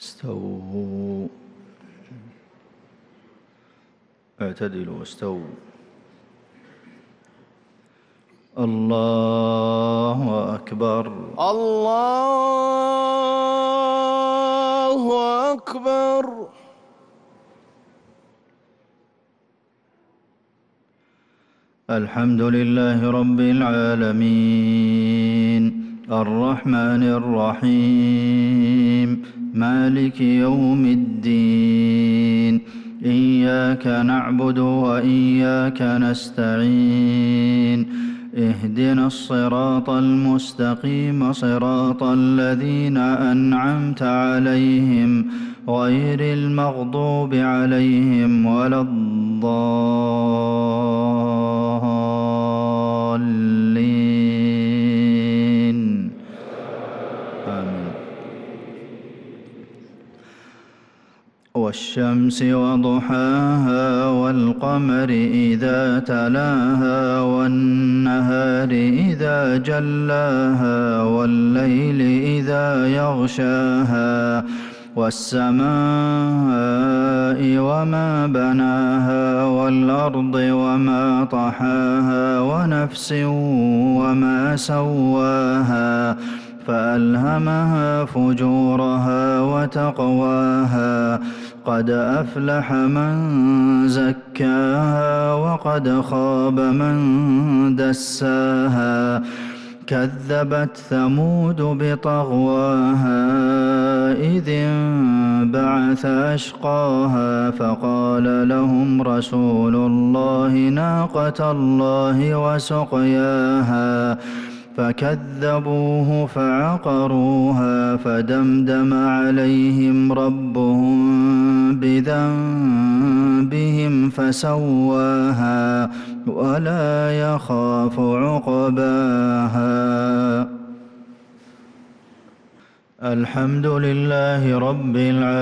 استووا. اعتدلوا واستووا. الله أكبر. الله أكبر. الحمد لله رب العالمين الرحمن الرحيم مالك يوم الدين إياك نعبد وإياك نستعين اهدنا الصراط المستقيم صراط الذين أنعمت عليهم غير المغضوب عليهم ولا الضالين آمين. والشمس وضحاها والقمر إذا تلاها والنهار إذا جلاها والليل إذا يغشاها والسماء وما بناها والأرض وما طحاها ونفس وما سواها فألهمها فجورها وتقواها قد أفلح من زكاها وقد خاب من دساها كذبت ثمود بطغواها إذ انبعث أشقاها فقال لهم رسول الله ناقة الله وسقياها فكذبوه فعقروها فدمدم عليهم ربهم بذنبهم فسواها ولا يخاف عقباها. الحمد لله رب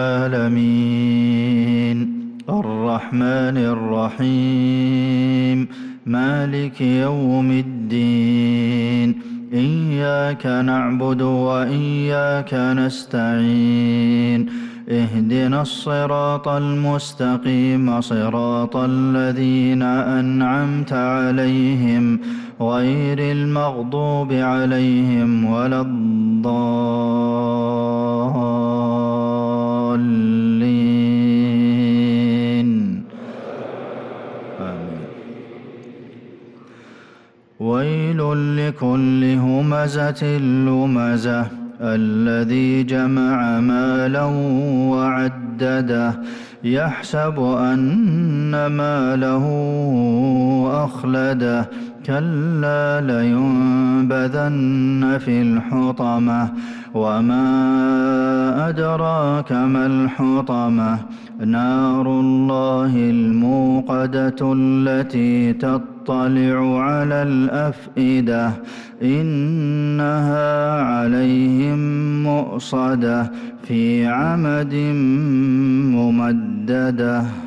العالمين الرحمن الرحيم مالك يوم الدين إياك نعبد وإياك نستعين اهدنا الصراط المستقيم صراط الذين أنعمت عليهم غير المغضوب عليهم ولا الضالين آمين. ويل لكل همزة لمزة الذي جمع مالا وعدده يحسب أن ماله أخلده كلا لينبذن في الحطمة وما أدراك ما الحطمة نار الله الموقدة التي تطلع على الأفئدة إنها عليهم مؤصدة في عمد ممددة.